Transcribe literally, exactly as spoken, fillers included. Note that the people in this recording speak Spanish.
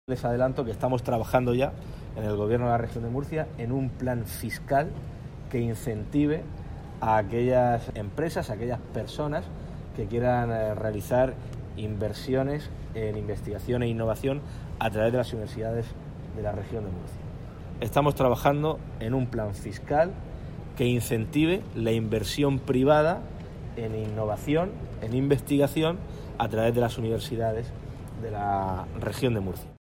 Les adelanto que estamos trabajando ya en el Gobierno de la Región de Murcia en un plan fiscal que incentive a aquellas empresas, a aquellas personas que quieran eh, realizar inversiones en investigación e innovación a través de las universidades de la Región de Murcia. Estamos trabajando en un plan fiscal que incentive la inversión privada en innovación, en investigación a través de las universidades de la Región de Murcia.